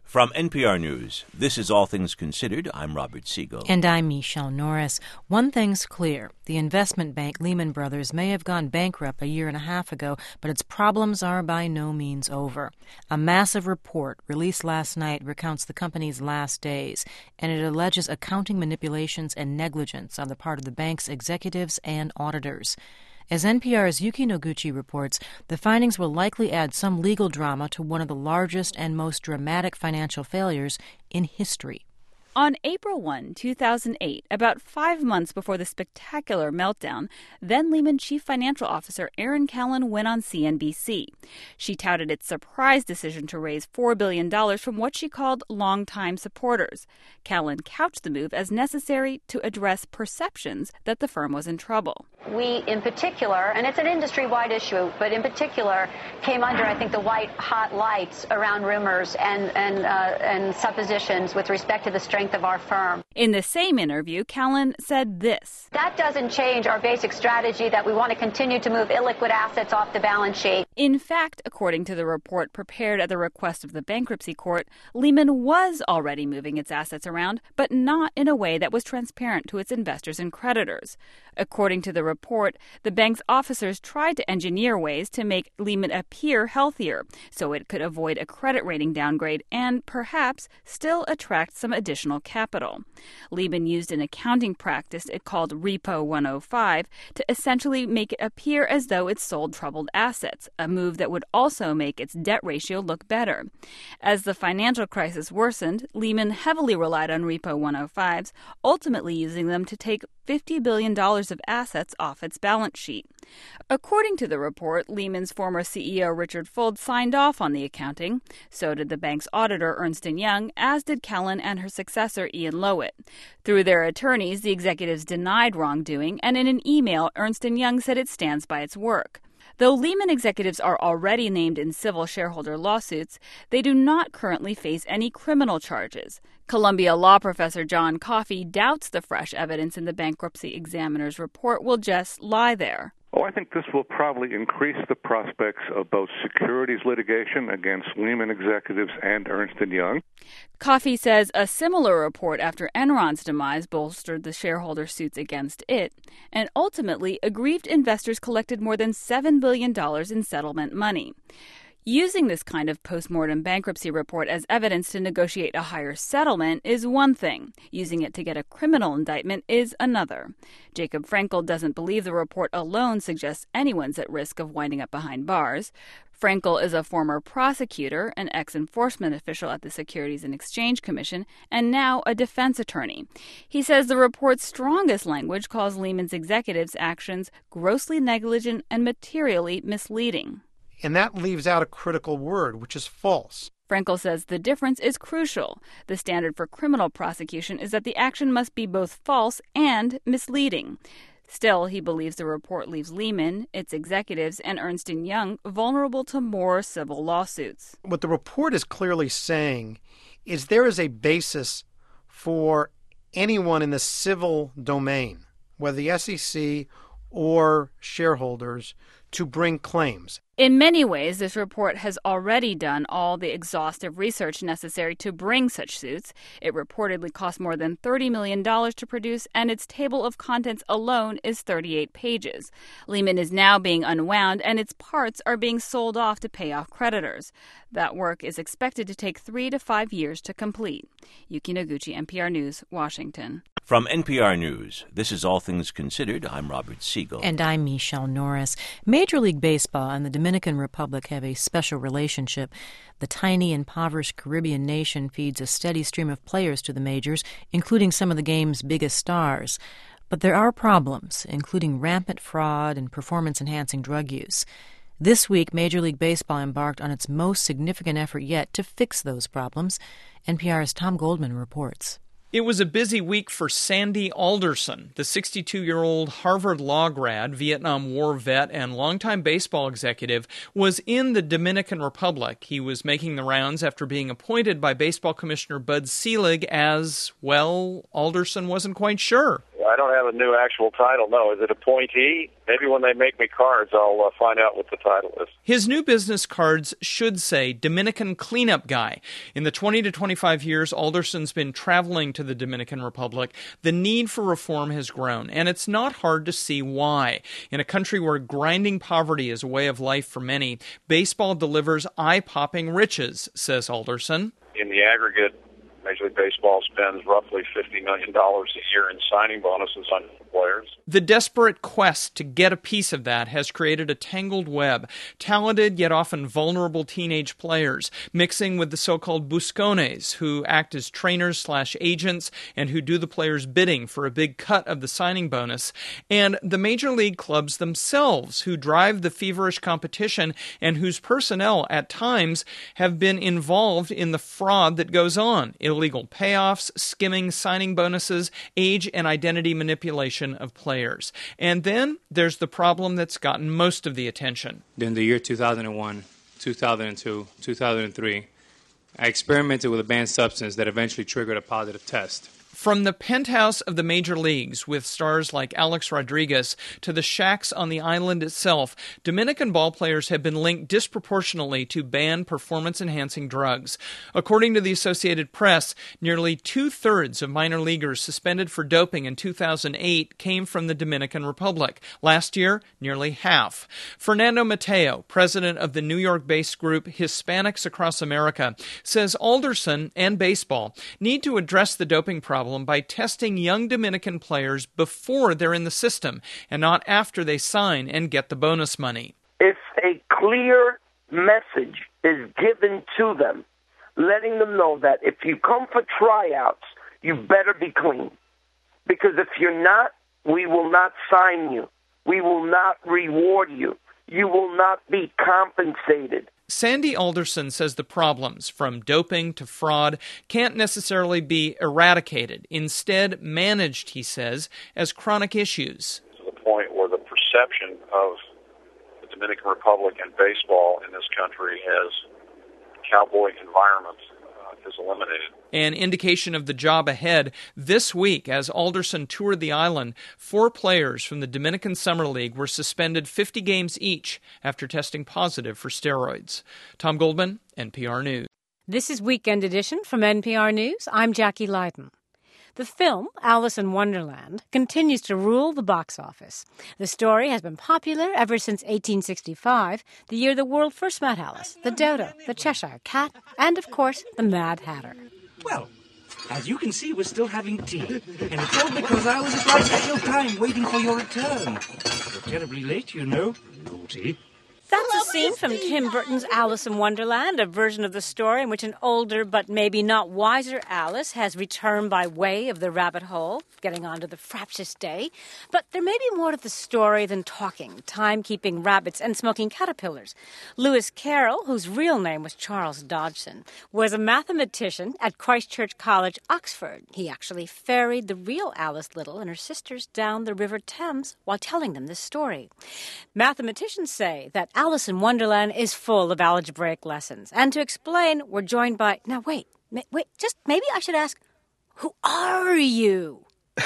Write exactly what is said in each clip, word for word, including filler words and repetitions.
From N P R News, this is All Things Considered. I'm Robert Siegel. And I'm Michelle Norris. One thing's clear. The investment bank Lehman Brothers may have gone bankrupt a year and a half ago, but its problems are by no means over. A massive report released last night recounts the company's last days, and it alleges accounting manipulations and negligence on the part of the bank's executives and auditors. As N P R's Yuki Noguchi reports, the findings will likely add some legal drama to one of the largest and most dramatic financial failures in history. On April first, two thousand eight, about five months before the spectacular meltdown, then Lehman Chief Financial Officer Erin Callan went on C N B C. She touted its surprise decision to raise four billion dollars from what she called longtime supporters. Callan couched the move as necessary to address perceptions that the firm was in trouble. We, in particular, and it's an industry-wide issue, but in particular, came under, I think, the white-hot lights around rumors and, and, uh, and suppositions with respect to the strength of our firm. In the same interview, Callan said this. That doesn't change our basic strategy that we want to continue to move illiquid assets off the balance sheet. In fact, according to the report prepared at the request of the bankruptcy court, Lehman was already moving its assets around, but not in a way that was transparent to its investors and creditors. According to the report, the bank's officers tried to engineer ways to make Lehman appear healthier so it could avoid a credit rating downgrade and perhaps still attract some additional capital. Lehman used an accounting practice it called Repo one oh five to essentially make it appear as though it sold troubled assets, a move that would also make its debt ratio look better. As the financial crisis worsened, Lehman heavily relied on Repo one oh fives, ultimately using them to take fifty billion dollars of assets off its balance sheet. According to the report, Lehman's former C E O Richard Fuld signed off on the accounting. So did the bank's auditor Ernst and Young, as did Callan and her successor Ian Lowett. Through their attorneys, the executives denied wrongdoing, and in an email, Ernst and Young said it stands by its work. Though Lehman executives are already named in civil shareholder lawsuits, they do not currently face any criminal charges. Columbia law professor John Coffey doubts the fresh evidence in the bankruptcy examiner's report will just lie there. Oh, I think this will probably increase the prospects of both securities litigation against Lehman executives and Ernst and Young. Coffey says a similar report after Enron's demise bolstered the shareholder suits against it, and ultimately, aggrieved investors collected more than seven billion dollars in settlement money. Using this kind of postmortem bankruptcy report as evidence to negotiate a higher settlement is one thing. Using it to get a criminal indictment is another. Jacob Frankel doesn't believe the report alone suggests anyone's at risk of winding up behind bars. Frankel is a former prosecutor, an ex-enforcement official at the Securities and Exchange Commission, and now a defense attorney. He says the report's strongest language calls Lehman's executives' actions grossly negligent and materially misleading. And that leaves out a critical word, which is false. Frankel says the difference is crucial. The standard for criminal prosecution is that the action must be both false and misleading. Still, he believes the report leaves Lehman, its executives, and Ernst and Young vulnerable to more civil lawsuits. What the report is clearly saying is there is a basis for anyone in the civil domain, whether the S E C or shareholders, to bring claims. In many ways, this report has already done all the exhaustive research necessary to bring such suits. It reportedly cost more than thirty million dollars to produce, and its table of contents alone is thirty-eight pages. Lehman is now being unwound, and its parts are being sold off to pay off creditors. That work is expected to take three to five years to complete. Yuki Noguchi, N P R News, Washington. From N P R News, this is All Things Considered. I'm Robert Siegel. And I'm Michelle Norris. Major League Baseball and the Dominican Republic have a special relationship. The tiny, impoverished Caribbean nation feeds a steady stream of players to the majors, including some of the game's biggest stars. But there are problems, including rampant fraud and performance-enhancing drug use. This week, Major League Baseball embarked on its most significant effort yet to fix those problems. N P R's Tom Goldman reports. It was a busy week for Sandy Alderson, the sixty-two-year-old Harvard law grad, Vietnam War vet, and longtime baseball executive, was in the Dominican Republic. He was making the rounds after being appointed by Baseball Commissioner Bud Selig as, well, Alderson wasn't quite sure. I don't have a new actual title, no. Is it appointee? Maybe when they make me cards, I'll uh, find out what the title is. His new business cards should say Dominican Cleanup Guy. In the twenty to twenty-five years Alderson's been traveling to the Dominican Republic, the need for reform has grown, and it's not hard to see why. In a country where grinding poverty is a way of life for many, baseball delivers eye-popping riches, says Alderson. In the aggregate, Major League Baseball spends roughly fifty million dollars a year in signing bonuses on players. The desperate quest to get a piece of that has created a tangled web. Talented yet often vulnerable teenage players mixing with the so-called buscones, who act as trainers slash agents and who do the players' bidding for a big cut of the signing bonus, and the major league clubs themselves, who drive the feverish competition and whose personnel at times have been involved in the fraud that goes on. Illegal payoffs, skimming signing bonuses, age and identity manipulation of players. And then there's the problem that's gotten most of the attention. In the year two thousand one, two thousand two, two thousand three, I experimented with a banned substance that eventually triggered a positive test. From the penthouse of the major leagues with stars like Alex Rodriguez to the shacks on the island itself, Dominican ballplayers have been linked disproportionately to banned performance-enhancing drugs. According to the Associated Press, nearly two-thirds of minor leaguers suspended for doping in two thousand eight came from the Dominican Republic. Last year, nearly half. Fernando Mateo, president of the New York-based group Hispanics Across America, says Alderson and baseball need to address the doping problem by testing young Dominican players before they're in the system and not after they sign and get the bonus money. If a clear message is given to them, letting them know that if you come for tryouts, you better be clean. Because if you're not, we will not sign you. We will not reward you. You will not be compensated. Sandy Alderson says the problems, from doping to fraud, can't necessarily be eradicated. Instead, managed, he says, as chronic issues. To the point where the perception of the Dominican Republic and baseball in this country as cowboy environment uh, is eliminated. An indication of the job ahead. This week, as Alderson toured the island, four players from the Dominican Summer League were suspended fifty games each after testing positive for steroids. Tom Goldman, N P R News. This is Weekend Edition from N P R News. I'm Jackie Leiden. The film, Alice in Wonderland, continues to rule the box office. The story has been popular ever since eighteen sixty-five, the year the world first met Alice, the Dodo, the Cheshire Cat, and, of course, the Mad Hatter. Well, as you can see, we're still having tea. And it's all because I was at my special time waiting for your return. You're terribly late, you know. Naughty. That's a scene from Tim Burton's Alice in Wonderland, a version of the story in which an older but maybe not wiser Alice has returned by way of the rabbit hole, getting on to the fraptious day. But there may be more to the story than talking, time-keeping rabbits, and smoking caterpillars. Lewis Carroll, whose real name was Charles Dodgson, was a mathematician at Christ Church College, Oxford. He actually ferried the real Alice Little and her sisters down the River Thames while telling them this story. Mathematicians say that Alice in Wonderland is full of algebraic lessons. And to explain, we're joined by... Now, wait. Wait, just maybe I should ask, who are you?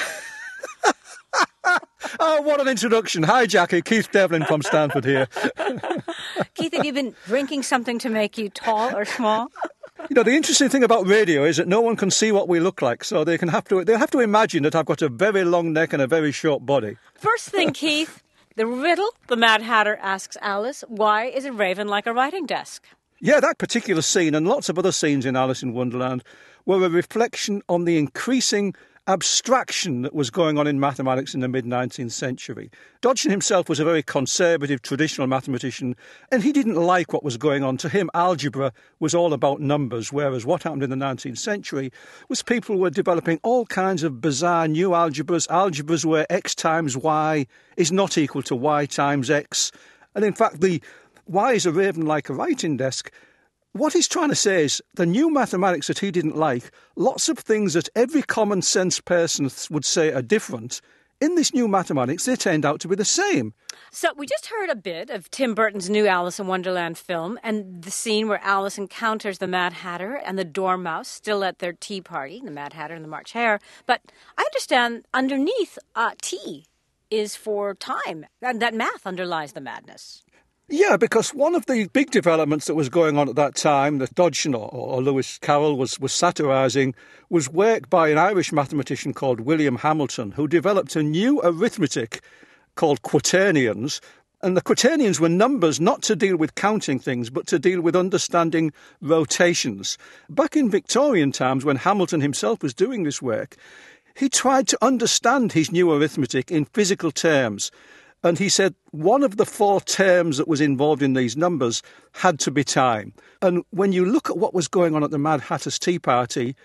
Oh, what an introduction. Hi, Jackie. Keith Devlin from Stanford here. Keith, have you been drinking something to make you tall or small? You know, the interesting thing about radio is that no one can see what we look like, so they can have to they'll have to imagine that I've got a very long neck and a very short body. First thing, Keith... The riddle the Mad Hatter asks Alice, why is a raven like a writing desk? Yeah, that particular scene and lots of other scenes in Alice in Wonderland were a reflection on the increasing abstraction that was going on in mathematics in the mid-nineteenth century. Dodgson himself was a very conservative, traditional mathematician, and he didn't like what was going on. To him, algebra was all about numbers, whereas what happened in the nineteenth century was people were developing all kinds of bizarre new algebras, algebras where x times y is not equal to y times x. And in fact, the why is a raven like a writing desk? What he's trying to say is the new mathematics that he didn't like, lots of things that every common sense person would say are different, in this new mathematics, they turned out to be the same. So we just heard a bit of Tim Burton's new Alice in Wonderland film and the scene where Alice encounters the Mad Hatter and the Dormouse still at their tea party, the Mad Hatter and the March Hare. But I understand underneath uh, T is for time, and that math underlies the madness. Yeah, because one of the big developments that was going on at that time, that Dodgson or, or Lewis Carroll was, was satirising, was work by an Irish mathematician called William Hamilton, who developed a new arithmetic called quaternions. And the quaternions were numbers not to deal with counting things, but to deal with understanding rotations. Back in Victorian times, when Hamilton himself was doing this work, he tried to understand his new arithmetic in physical terms. And he said one of the four terms that was involved in these numbers had to be time. And when you look at what was going on at the Mad Hatter's Tea Party,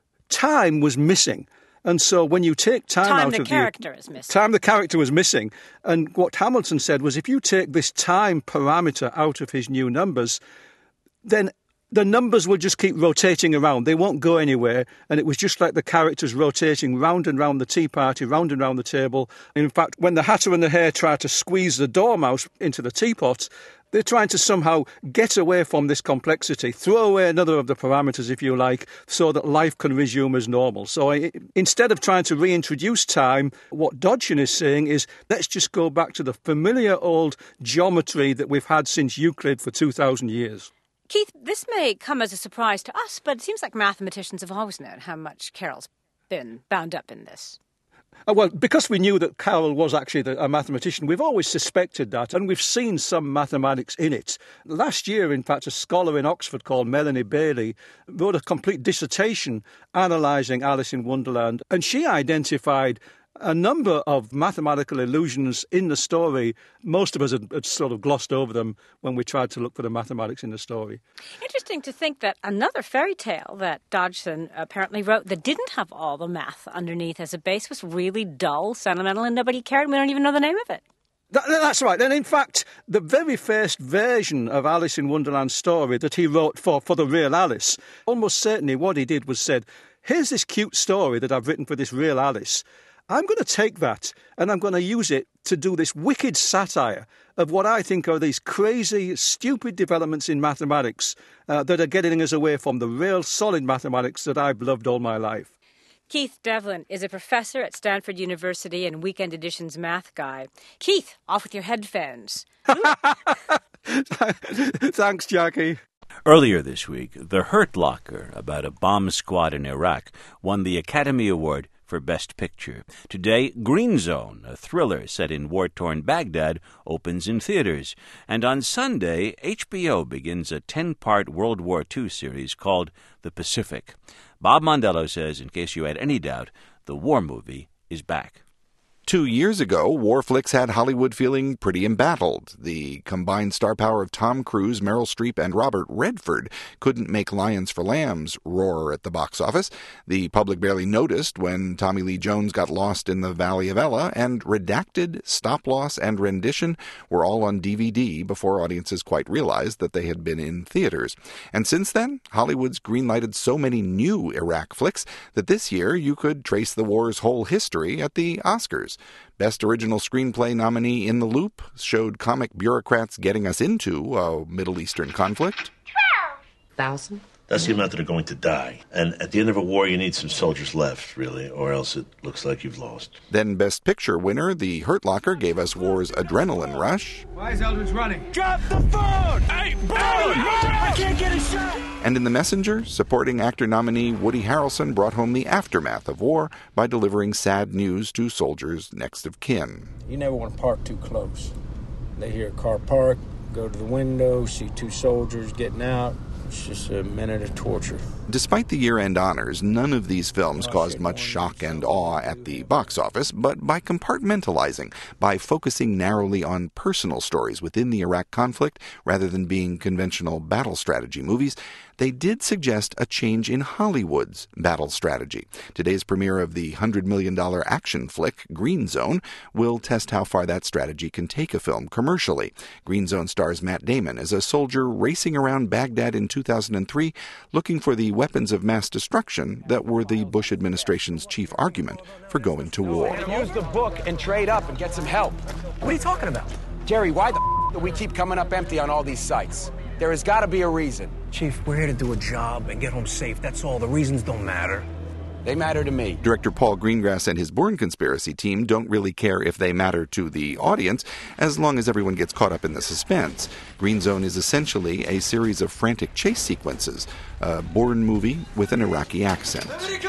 time was missing. And so when you take time, time out the of character the... is missing. Time the character was missing. And what Hamilton said was if you take this time parameter out of his new numbers, then the numbers will just keep rotating around. They won't go anywhere. And it was just like the characters rotating round and round the tea party, round and round the table. In fact, when the Hatter and the Hare try to squeeze the Dormouse into the teapot, they're trying to somehow get away from this complexity, throw away another of the parameters, if you like, so that life can resume as normal. So I, instead of trying to reintroduce time, what Dodgson is saying is, let's just go back to the familiar old geometry that we've had since Euclid for two thousand years. Keith, this may come as a surprise to us, but it seems like mathematicians have always known how much Carroll's been bound up in this. Uh, well, because we knew that Carroll was actually the, a mathematician, we've always suspected that, and we've seen some mathematics in it. Last year, in fact, a scholar in Oxford called Melanie Bailey wrote a complete dissertation analysing Alice in Wonderland, and she identified a number of mathematical illusions in the story. Most of us had, had sort of glossed over them when we tried to look for the mathematics in the story. Interesting to think that another fairy tale that Dodgson apparently wrote that didn't have all the math underneath as a base was really dull, sentimental, and nobody cared. We don't even know the name of it. That, that's right. And in fact, the very first version of Alice in Wonderland story that he wrote for, for the real Alice, almost certainly what he did was said, here's this cute story that I've written for this real Alice. I'm going to take that and I'm going to use it to do this wicked satire of what I think are these crazy, stupid developments in mathematics uh, that are getting us away from the real solid mathematics that I've loved all my life. Keith Devlin is a professor at Stanford University and Weekend Edition's math guy. Keith, off with your headphones. Thanks, Jackie. Earlier this week, The Hurt Locker, about a bomb squad in Iraq, won the Academy Award for Best Picture. Today, Green Zone, a thriller set in war-torn Baghdad, opens in theaters. And on Sunday, H B O begins a ten-part World War Two series called The Pacific. Bob Mondello says, in case you had any doubt, the war movie is back. Two years ago, war flicks had Hollywood feeling pretty embattled. The combined star power of Tom Cruise, Meryl Streep, and Robert Redford couldn't make Lions for Lambs roar at the box office. The public barely noticed when Tommy Lee Jones got lost in the Valley of Ella, and Redacted, Stop Loss, and Rendition were all on D V D before audiences quite realized that they had been in theaters. And since then, Hollywood's greenlighted so many new Iraq flicks that this year you could trace the war's whole history at the Oscars. Best Original Screenplay nominee In the Loop showed comic bureaucrats getting us into a Middle Eastern conflict. Twelve thousand? That's the amount that are going to die. And at the end of a war, you need some soldiers left, really, or else it looks like you've lost. Then Best Picture winner The Hurt Locker gave us war's adrenaline rush. Why is Eldridge running? Drop the phone! Hey, boy! I can't get a shot! And in The Messenger, supporting actor nominee Woody Harrelson brought home the aftermath of war by delivering sad news to soldiers next of kin. You never want to park too close. They hear a car park, go to the window, see two soldiers getting out. It's just a minute of torture. Despite the year-end honors, none of these films caused much shock and awe at the box office, but by compartmentalizing, by focusing narrowly on personal stories within the Iraq conflict rather than being conventional battle strategy movies, they did suggest a change in Hollywood's battle strategy. Today's premiere of the one hundred million dollars action flick, Green Zone, will test how far that strategy can take a film commercially. Green Zone stars Matt Damon as a soldier racing around Baghdad in two thousand three, looking for the weapons of mass destruction that were the Bush administration's chief argument for going to war. Use the book and trade up and get some help. What are you talking about? Jerry, why the f- do we keep coming up empty on all these sites? There has got to be a reason. Chief, we're here to do a job and get home safe. That's all. The reasons don't matter. They matter to me. Director Paul Greengrass and his Bourne Conspiracy team don't really care if they matter to the audience, as long as everyone gets caught up in the suspense. Green Zone is essentially a series of frantic chase sequences, a Bourne movie with an Iraqi accent.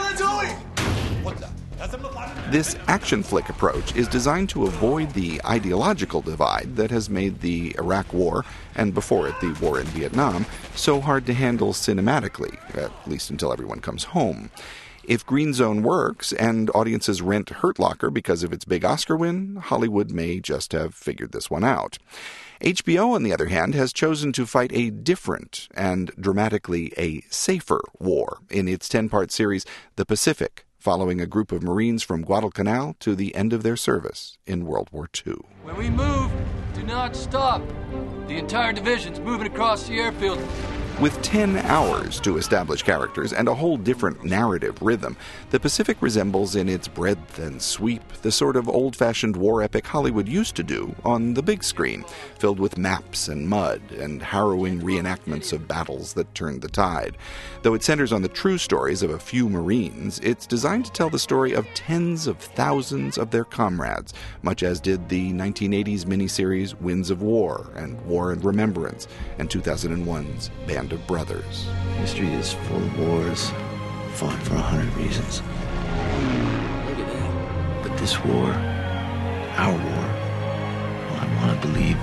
This action flick approach is designed to avoid the ideological divide that has made the Iraq War, and before it the war in Vietnam, so hard to handle cinematically, at least until everyone comes home. If Green Zone works and audiences rent Hurt Locker because of its big Oscar win, Hollywood may just have figured this one out. H B O, on the other hand, has chosen to fight a different and dramatically a safer war in its ten-part series, The Pacific, following a group of Marines from Guadalcanal to the end of their service in World War Two. When we move, do not stop. The entire division's moving across the airfield. With ten hours to establish characters and a whole different narrative rhythm, The Pacific resembles in its breadth and sweep the sort of old-fashioned war epic Hollywood used to do on the big screen, filled with maps and mud and harrowing reenactments of battles that turned the tide. Though it centers on the true stories of a few Marines, it's designed to tell the story of tens of thousands of their comrades, much as did the nineteen eighties miniseries Winds of War and War and Remembrance and two thousand one's Band of Brothers. History is full of wars, fought for a hundred reasons. Look at that. But this war, our war, well, I want to believe,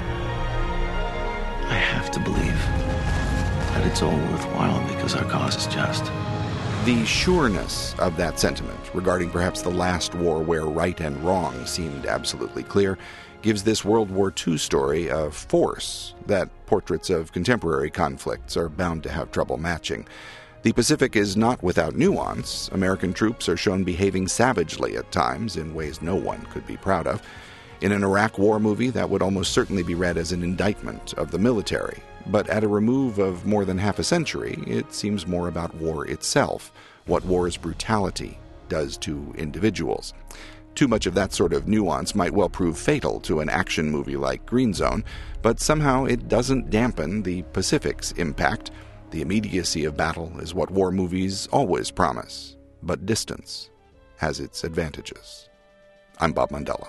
I have to believe that it's all worthwhile because our cause is just. The sureness of that sentiment, regarding perhaps the last war where right and wrong seemed absolutely clear, gives this World War Two story a force that portraits of contemporary conflicts are bound to have trouble matching. The Pacific is not without nuance. American troops are shown behaving savagely at times in ways no one could be proud of. In an Iraq war movie, that would almost certainly be read as an indictment of the military. But at a remove of more than half a century, it seems more about war itself, what war's brutality does to individuals. Too much of that sort of nuance might well prove fatal to an action movie like Green Zone, but somehow it doesn't dampen the Pacific's impact. The immediacy of battle is what war movies always promise, but distance has its advantages. I'm Bob Mondello.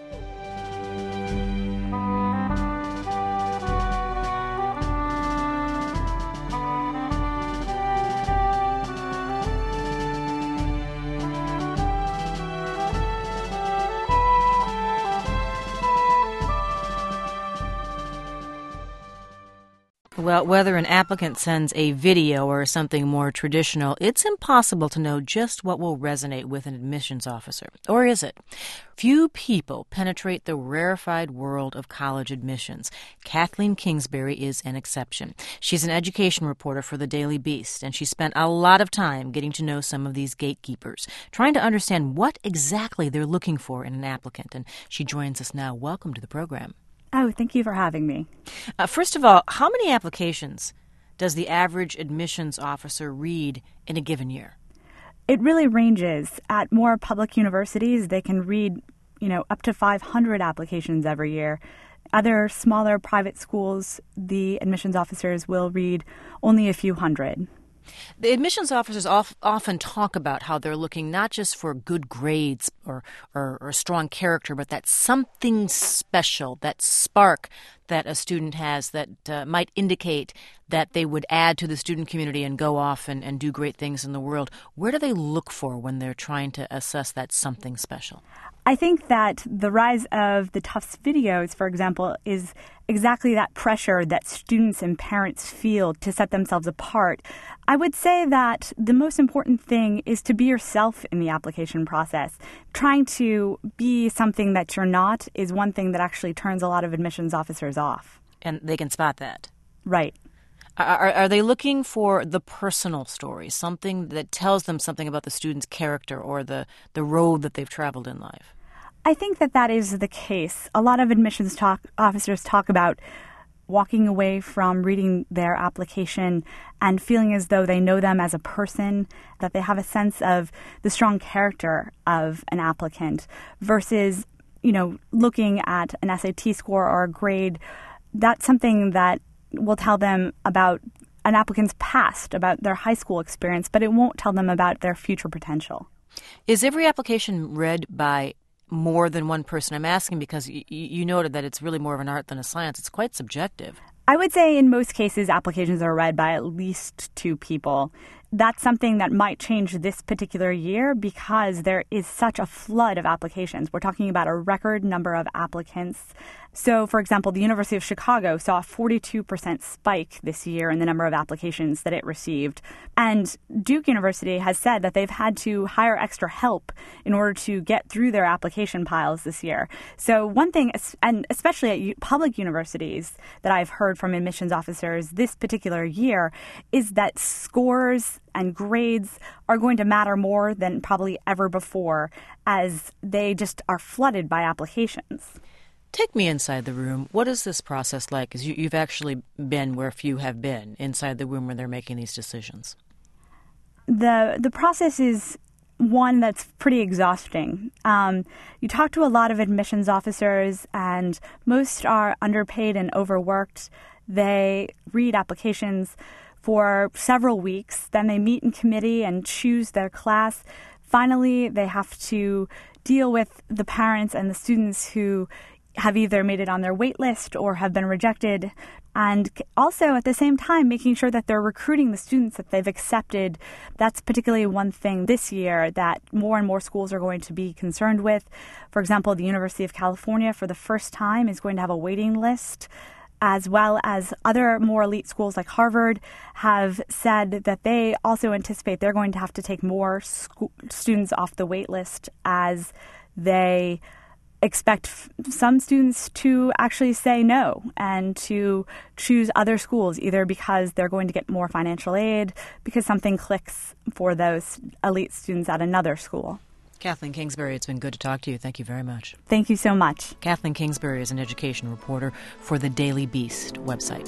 Well, whether an applicant sends a video or something more traditional, it's impossible to know just what will resonate with an admissions officer. Or is it? Few people penetrate the rarefied world of college admissions. Kathleen Kingsbury is an exception. She's an education reporter for the Daily Beast, and she spent a lot of time getting to know some of these gatekeepers, trying to understand what exactly they're looking for in an applicant. And she joins us now. Welcome to the program. Oh, thank you for having me. Uh, first of all, how many applications does the average admissions officer read in a given year? It really ranges. At more public universities, they can read, you know, up to five hundred applications every year. Other smaller private schools, the admissions officers will read only a few hundred. The admissions officers often talk about how they're looking not just for good grades or, or, or strong character, but that something special, that spark that a student has that uh, might indicate that they would add to the student community and go off and, and do great things in the world. Where do they look for when they're trying to assess that something special? I think that the rise of the Tufts videos, for example, is exactly that pressure that students and parents feel to set themselves apart. I would say that the most important thing is to be yourself in the application process. Trying to be something that you're not is one thing that actually turns a lot of admissions officers off. And they can spot that. Right. Are, are they looking for the personal story, something that tells them something about the student's character or the, the road that they've traveled in life? I think that that is the case. A lot of admissions talk, officers talk about walking away from reading their application and feeling as though they know them as a person, that they have a sense of the strong character of an applicant versus, you know, looking at an S A T score or a grade. That's something that will tell them about an applicant's past, about their high school experience, but it won't tell them about their future potential. Is every application read by more than one person? I'm asking because y- you noted that it's really more of an art than a science. It's quite subjective. I would say in most cases, applications are read by at least two people. That's something that might change this particular year because there is such a flood of applications. We're talking about a record number of applicants. So, for example, the University of Chicago saw a forty-two percent spike this year in the number of applications that it received. And Duke University has said that they've had to hire extra help in order to get through their application piles this year. So one thing, and especially at public universities that I've heard from admissions officers this particular year, is that scores and grades are going to matter more than probably ever before as they just are flooded by applications. Take me inside the room. What is this process like? Because you, you've actually been where few have been, inside the room where they're making these decisions. The the process is one that's pretty exhausting. Um, you talk to a lot of admissions officers, and most are underpaid and overworked. They read applications for several weeks. Then they meet in committee and choose their class. Finally, they have to deal with the parents and the students who have either made it on their wait list or have been rejected, and also at the same time making sure that they're recruiting the students that they've accepted. That's particularly one thing this year that more and more schools are going to be concerned with. For example, the University of California for the first time is going to have a waiting list, as well as other more elite schools like Harvard have said that they also anticipate they're going to have to take more sco- students off the wait list as they expect f- some students to actually say no and to choose other schools, either because they're going to get more financial aid, because something clicks for those elite students at another school. Kathleen Kingsbury, it's been good to talk to you. Thank you very much. Thank you so much. Kathleen Kingsbury is an education reporter for the Daily Beast website.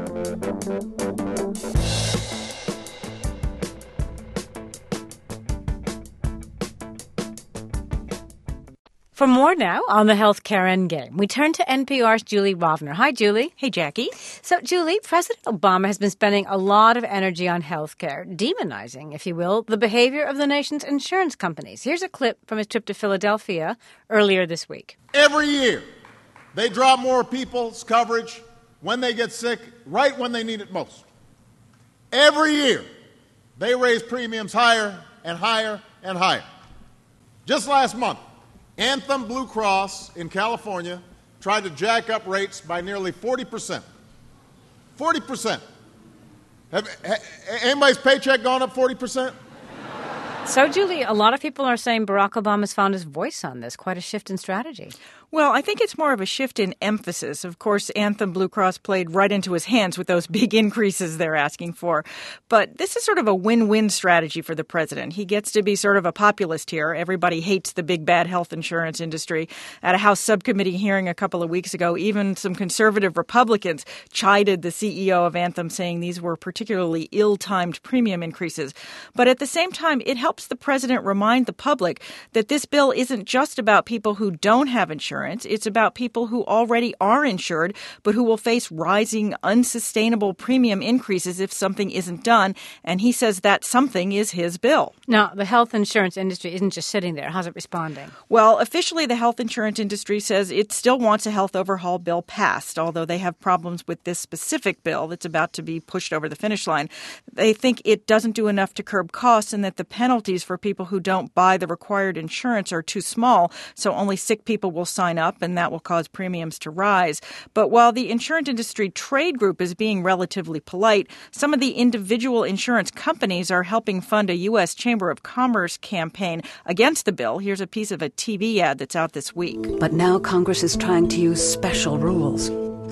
For more now on the healthcare endgame, we turn to N P R's Julie Rovner. Hi, Julie. Hey, Jackie. So, Julie, President Obama has been spending a lot of energy on healthcare, demonizing, if you will, the behavior of the nation's insurance companies. Here's a clip from his trip to Philadelphia earlier this week. Every year, they drop more people's coverage when they get sick, right when they need it most. Every year, they raise premiums higher and higher and higher. Just last month, Anthem Blue Cross in California tried to jack up rates by nearly forty percent. forty percent. Have, ha, anybody's paycheck gone up forty percent? So, Julie, a lot of people are saying Barack Obama's found his voice on this. Quite a shift in strategy. Well, I think it's more of a shift in emphasis. Of course, Anthem Blue Cross played right into his hands with those big increases they're asking for. But this is sort of a win-win strategy for the president. He gets to be sort of a populist here. Everybody hates the big bad health insurance industry. At a House subcommittee hearing a couple of weeks ago, even some conservative Republicans chided the C E O of Anthem, saying these were particularly ill-timed premium increases. But at the same time, it helps the president remind the public that this bill isn't just about people who don't have insurance. It's about people who already are insured, but who will face rising, unsustainable premium increases if something isn't done. And he says that something is his bill. Now, the health insurance industry isn't just sitting there. How's it responding? Well, officially, the health insurance industry says it still wants a health overhaul bill passed, although they have problems with this specific bill that's about to be pushed over the finish line. They think it doesn't do enough to curb costs and that the penalties for people who don't buy the required insurance are too small, so only sick people will sign up, and that will cause premiums to rise. But while the insurance industry trade group is being relatively polite, some of the individual insurance companies are helping fund a U S Chamber of Commerce campaign against the bill. Here's a piece of a T V ad that's out this week. But now Congress is trying to use special rules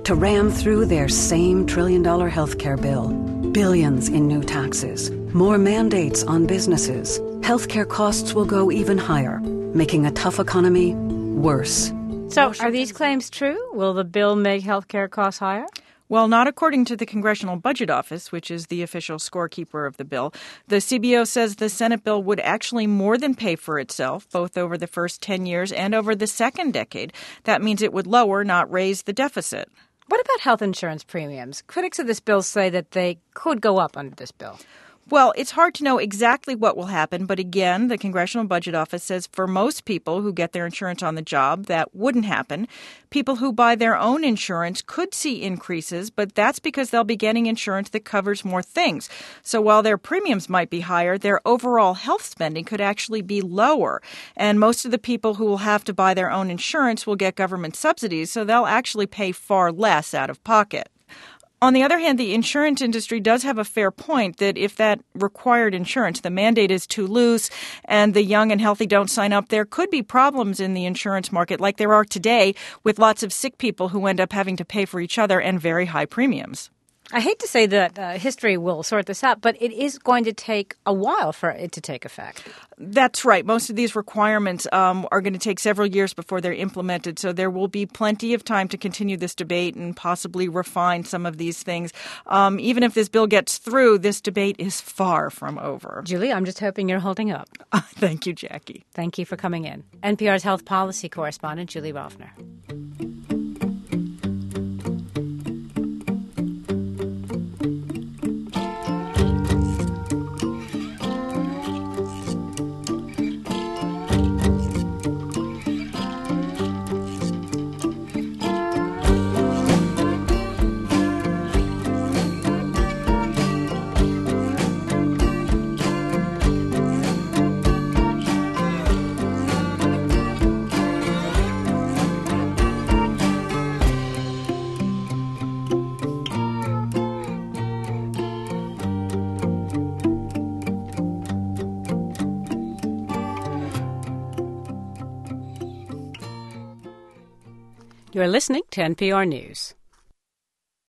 to ram through their same trillion-dollar health care bill. Billions in new taxes, more mandates on businesses. Healthcare costs will go even higher, making a tough economy worse. So are these claims true? Will the bill make healthcare costs higher? Well, not according to the Congressional Budget Office, which is the official scorekeeper of the bill. The C B O says the Senate bill would actually more than pay for itself, both over the first ten years and over the second decade. That means it would lower, not raise, the deficit. What about health insurance premiums? Critics of this bill say that they could go up under this bill. Well, it's hard to know exactly what will happen, but again, the Congressional Budget Office says for most people who get their insurance on the job, that wouldn't happen. People who buy their own insurance could see increases, but that's because they'll be getting insurance that covers more things. So while their premiums might be higher, their overall health spending could actually be lower. And most of the people who will have to buy their own insurance will get government subsidies, so they'll actually pay far less out of pocket. On the other hand, the insurance industry does have a fair point that if that required insurance, the mandate is too loose and the young and healthy don't sign up, there could be problems in the insurance market like there are today with lots of sick people who end up having to pay for each other and very high premiums. I hate to say that uh, history will sort this out, but it is going to take a while for it to take effect. That's right. Most of these requirements um, are going to take several years before they're implemented, so there will be plenty of time to continue this debate and possibly refine some of these things. Um, even if this bill gets through, this debate is far from over. Julie, I'm just hoping you're holding up. Uh, thank you, Jackie. Thank you for coming in. N P R's health policy correspondent, Julie Rovner. You're listening to N P R News.